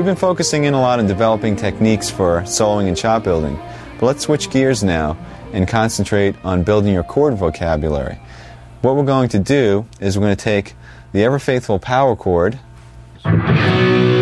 been focusing in a lot on developing techniques for soloing and shot building, but let's switch gears now and concentrate on building your chord vocabulary. What we're going to do is we're going to take the ever faithful power chord